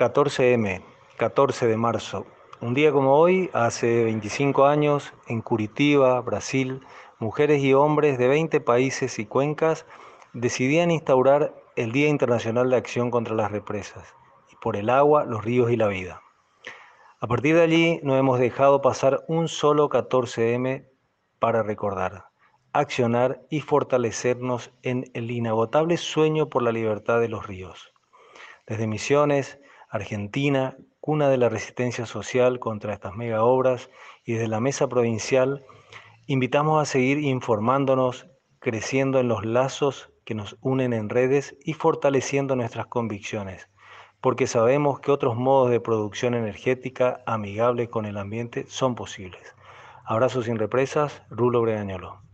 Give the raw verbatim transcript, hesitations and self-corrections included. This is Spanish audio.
catorce eme, catorce de marzo. Un día como hoy, hace veinticinco años, en Curitiba, Brasil, mujeres y hombres de veinte países y cuencas decidían instaurar el Día Internacional de Acción contra las Represas, y por el agua, los ríos y la vida. A partir de allí no hemos dejado pasar un solo catorce eme para recordar, accionar y fortalecernos en el inagotable sueño por la libertad de los ríos. Desde Misiones, Argentina, cuna de la resistencia social contra estas mega obras, y desde la Mesa Provincial, invitamos a seguir informándonos, creciendo en los lazos que nos unen en redes y fortaleciendo nuestras convicciones, porque sabemos que otros modos de producción energética amigables con el ambiente son posibles. Abrazos sin represas, Rulo Bregañolo.